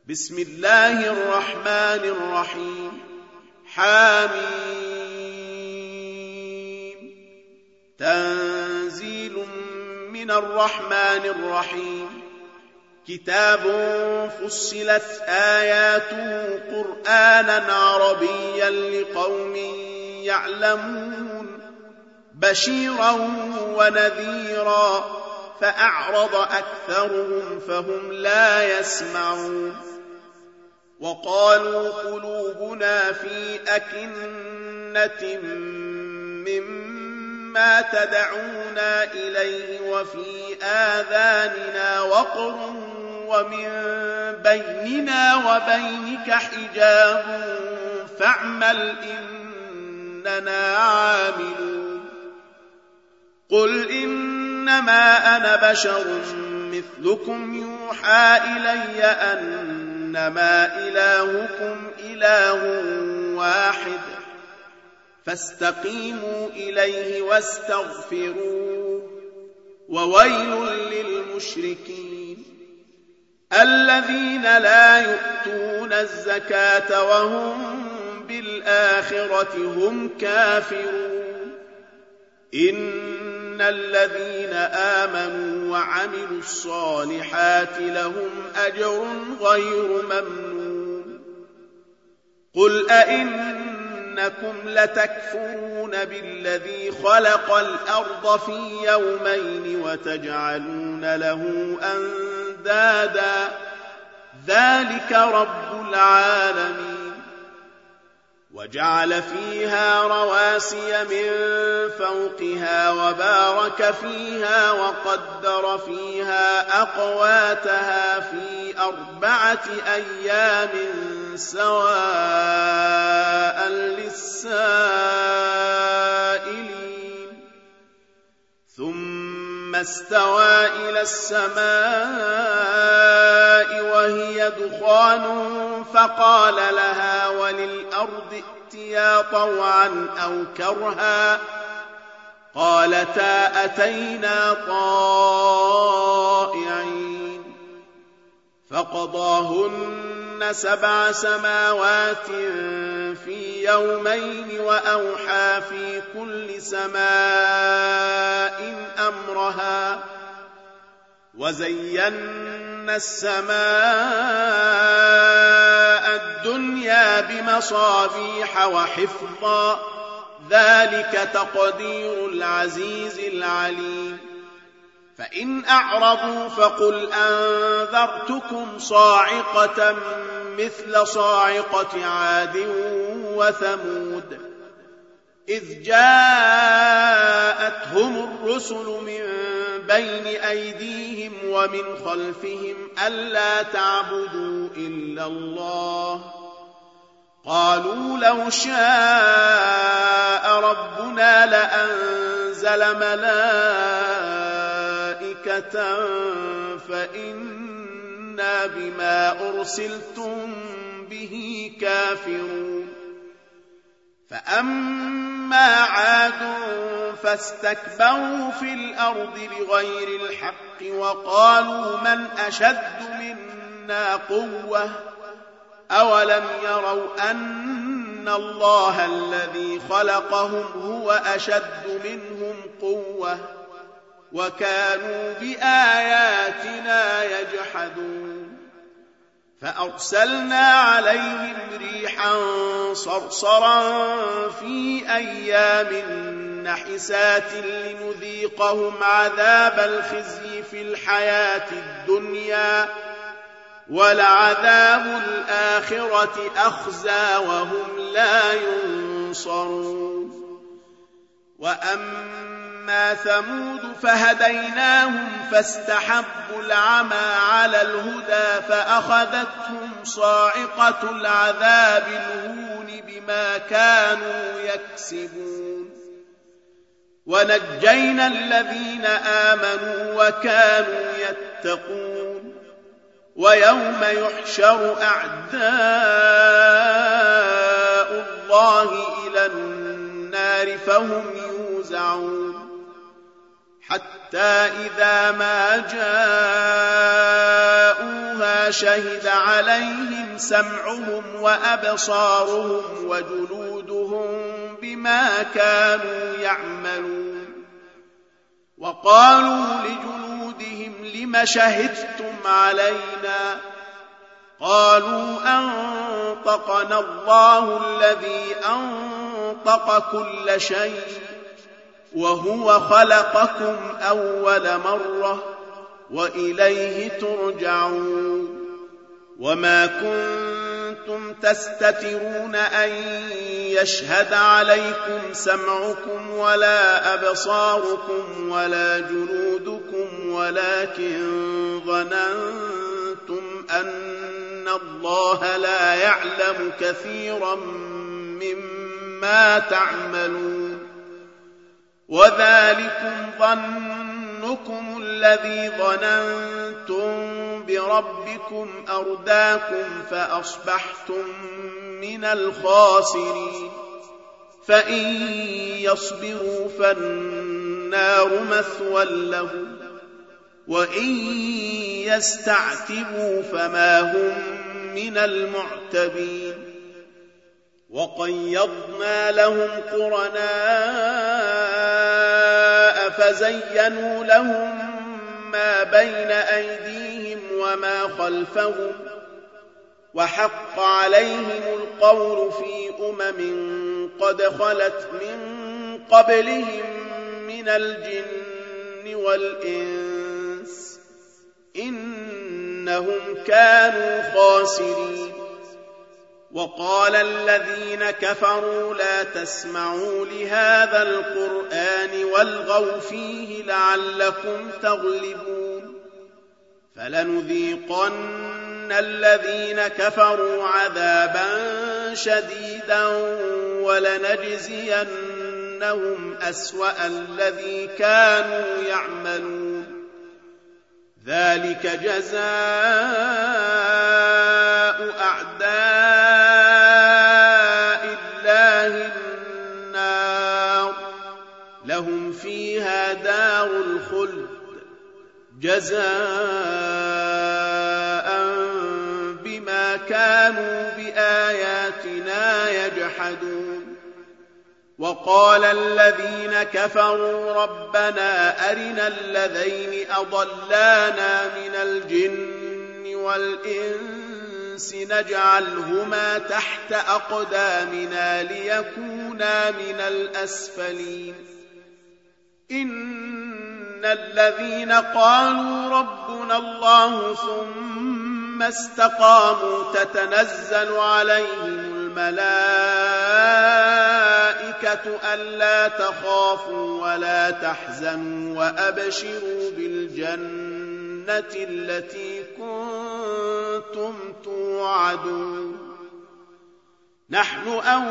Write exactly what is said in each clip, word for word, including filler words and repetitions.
بسم الله الرحمن الرحيم. حميم. تنزيل من الرحمن الرحيم. كتاب فصلت آياته قرآنا عربيا لقوم يعلمون بشيرا ونذيرا فأعرض أكثرهم فهم لا يسمعون. وقالوا قلوبنا في أكنة مما تدعونا إليه وفي آذاننا وقر ومن بيننا وبينك حجاب فاعمل إننا عاملون. قل إنما أنا بشر مثلكم يوحى إلي أنما إلهكم إله واحد فاستقيموا إليه واستغفروه وويل للمشركين الذين لا يؤتون الزكاة وهم بالآخرة هم كافرون. إن الذين آمنوا وعملوا الصالحات لهم أجر غير ممنون. قل أئنكم لتكفرون بالذي خلق الأرض في يومين وتجعلون له أندادا ذلك رب العالمين. وجعل فيها رواسي من فوقها وبارك فيها وقدر فيها أقواتها في أربعة أيام سواء للسائلين. ثم استوى إلى السماء وهي دخان فقال لها وللأرض ائتيا طوعا أو كرها قالتا أتينا طائعين. فقضاهن سبع سماوات في يومين وأوحى في كل سماء أمرها وزينا السماء الدنيا بمصابيح وحفظا ذلك تقدير العزيز العليم. فإن أعرضوا فقل أنذرتكم صاعقة مثل صاعقة عاد وثمود إذ جاءتهم الرسل من بين أيديهم ومن خلفهم ألا تعبدوا إلا الله قالوا لو شاء ربنا لأنزل ملائكة فإنا بما أرسلتم به كافرون. فأما عاد فاستكبروا في الأرض بغير الحق وقالوا من أشد منا قوة أولم يروا أن الله الذي خلقهم هو أشد منهم قوة وكانوا بآياتنا يجحدون. فأرسلنا عليهم ريحا صرصرا في أيام نحسات لنذيقهم عذاب الخزي في الحياة الدنيا ولعذاب الآخرة أخزى وهم لا ينصرون. وأما ثمود فهديناهم فاستحبوا العمى على الهدى فأخذتهم صاعقة العذاب الهون بما كانوا يكسبون. ونجينا الذين آمنوا وكانوا يتقون. ويوم يحشر أعداء الله إلى النار فهم يوزعون حتى إذا ما جاءوها ما شهد عليهم سمعهم وأبصارهم وجلودهم بما كانوا يعملون. وقالوا لجلودهم لم شهدتم علينا؟ قالوا أنطقنا الله الذي أنطق كل شيء وهو خلقكم أول مرة وإليه ترجعون. وما كنتم تستترون أن يشهد عليكم سمعكم ولا أبصاركم ولا جلودكم ولكن ظننتم أن الله لا يعلم كثيرا مما تعملون. وذلكم ظنكم الذي ظننتم بربكم أرداكم فأصبحتم من الخاسرين. فإن يصبروا فالنار مثوى لهم وإن يستعتبوا فما هم من المعتبين. وقيضنا لهم قرناء فزينوا لهم ما بين أيديهم وما خلفهم وحق عليهم القول في أمم قد خلت من قبلهم من الجن والإنس إنهم كانوا خاسرين. وقال الذين كفروا لا تسمعوا لهذا القرآن والغوا فيه لعلكم تغلبون. فلنذيقن الذين كفروا عذابا شديدا ولنجزينهم أسوأ الذي كانوا يعملون. ذلك جزاء أعداء الله النار لهم فيها دار الخلد جزاء بما كانوا بآياتنا يجحدون. وقال الذين كفروا ربنا أرنا الذين أضلانا من الجن والإنس نجعلهما تحت أقدامنا ليكونا من الأسفلين. إن الذين قالوا ربنا الله ثم استقاموا تتنزل عليهم الملائكة ألا تخافوا ولا تحزنوا وأبشروا بالجنة التي كنتم توعدون. نحن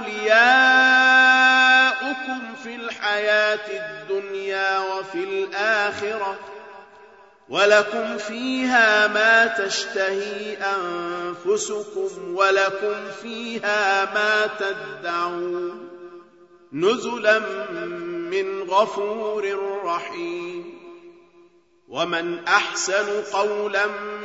أولياؤكم في الحياة الدنيا وفي الآخرة ولكم فيها ما تشتهي أنفسكم ولكم فيها ما تدعون نزلا من غفور رحيم. ومن أحسن قولا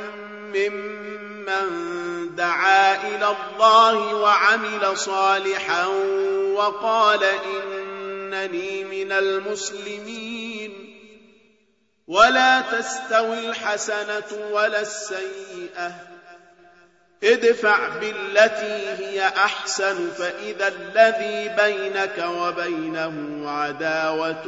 ممن دعا إلى الله وعمل صالحا وقال إنني من المسلمين. ولا تستوي الحسنة ولا السيئة ادفع بالتي هي أحسن فإذا الذي بينك وبينه عداوة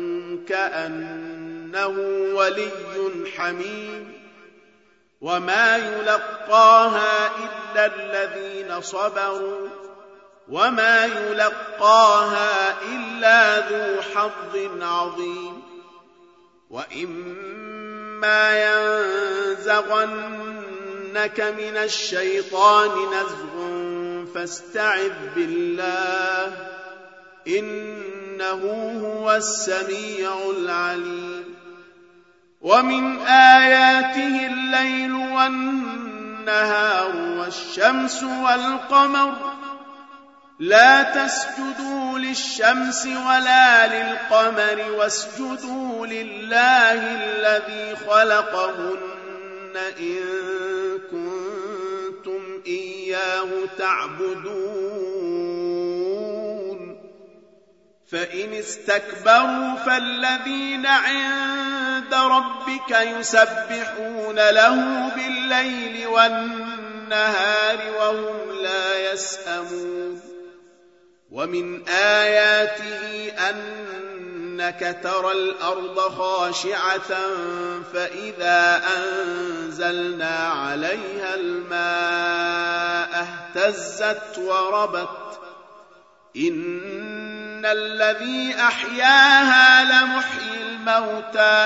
كأنه ولي حميم. وما يلقاها إلا الذين صبروا وما يلقاها إلا ذو حظ عظيم. وإما ينزغنك من الشيطان نزغ فاستعذ بالله إنه هو السميع العليم. ومن آياته الليل والنهار والشمس والقمر لا تسجدوا للشمس ولا للقمر واسجدوا لله الذي خلقهن إن كنتم إياه تعبدون فإن استكبروا فالذين عند ربك يسبحون له بالليل والنهار وهم لا يسأمون ومن آياته أنك ترى الأرض خاشعة فإذا أنزلنا عليها الماء اهتزت وربت إن الذي أحياها لمحيي الموتى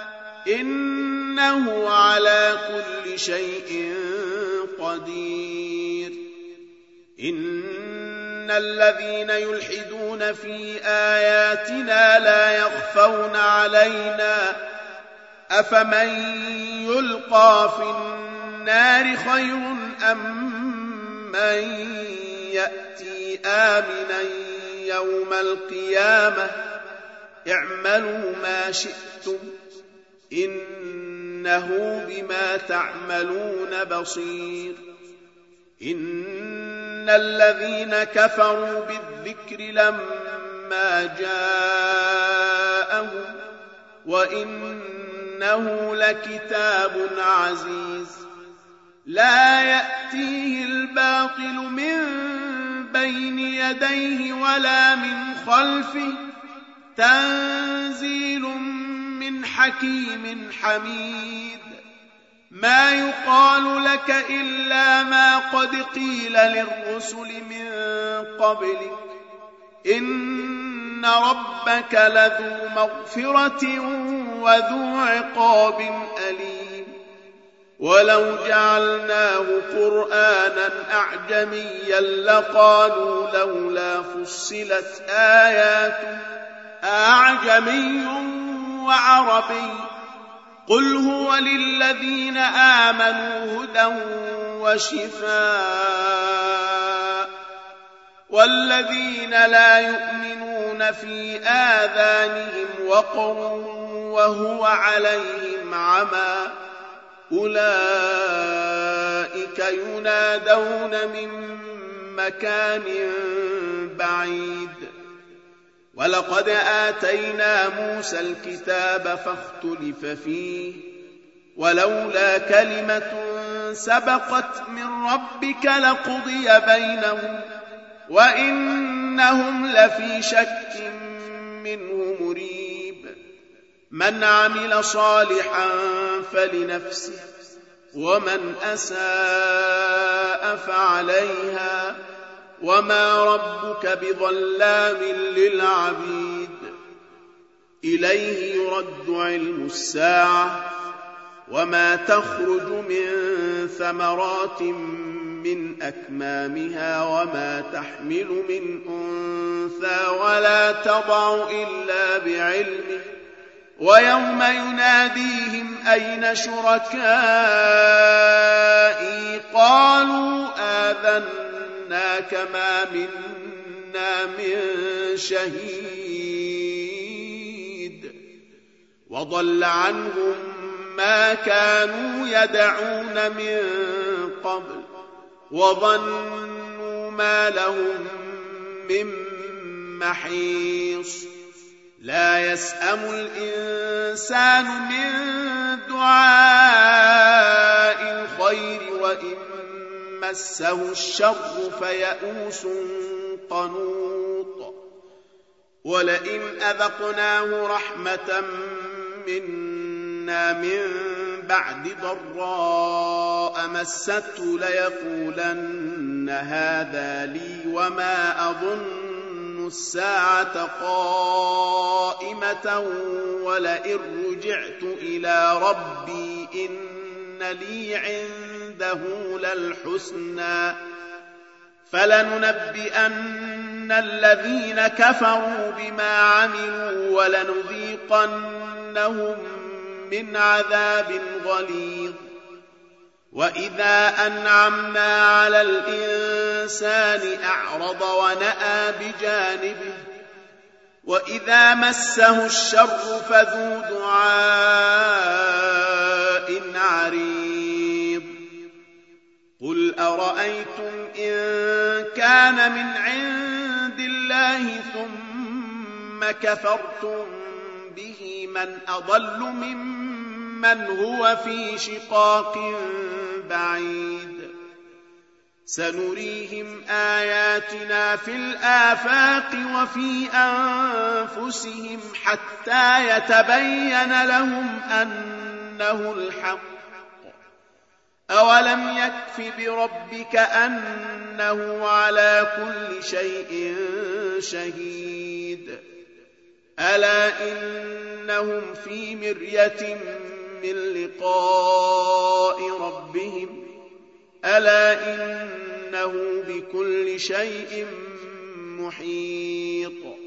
إنه على كل شيء قدير إن الذين يلحدون في آياتنا لا يخفون علينا أفمن يلقى في النار خير أم من يأتي آمنا يوم القيامة اعملوا ما شئتم إنه بما تعملون بصير إن الذين كفروا بالذكر لما جاءهم وإنه لكتاب عزيز لا يأتيه الباطل من بين يديه ولا من خلفه تنزيل من حكيم حميد ما يقال لك إلا ما قد قيل للرسل من قبلك إن ربك لذو مغفرة وذو عقاب أليم ولو جعلناه قرآنا أعجميا لقالوا لولا فصلت آياته أعجمي وعربي قل هو للذين آمنوا هدى وشفاء والذين لا يؤمنون في آذانهم وقر وهو عليهم عمى أولئك ينادون من مكان بعيد ولقد آتينا موسى الكتاب فاختلف فيه ولولا كلمة سبقت من ربك لقضي بينهم وإنهم لفي شك منه مريب من عمل صالحا فلنفسه ومن أساء فعليها وما ربك بظلام للعبيد إليه يرد علم الساعة وما تخرج من ثمرات من أكمامها وما تحمل من أنثى ولا تضع إلا بعلمه ويوم يناديهم أين شركائي قالوا آذناك ما منا من شهيد وضل عنهم ما كانوا يدعون من قبل وظنوا ما لهم من محيص لا يسأم الإنسان من دعاء الخير وإن مسه الشر فيئوس قنوط ولئن أذقناه رحمة منا من بعد ضراء مسته ليقولن هذا لي وما أظن الساعة قائمة ولئن رجعت إلى ربي إن لي عنده للحسنى فلننبئن الذين كفروا بما عملوا ولنذيقنهم من عذاب غليظ وإذا أنعمنا على الإنسان أعرض ونأى بجانبه وإذا مسه الشر فذو دعاء عريض قل قل أرأيتم إن كان من عند الله ثم كفرتم به من أضل ممن هو في شقاق بعيد سنريهم آياتنا في الآفاق وفي أنفسهم حتى يتبين لهم أنه الحق أولم يكف بربك أنه على كل شيء شهيد ألا إنهم في مرية من لقاء ربهم ألا إنه بكل شيء محيط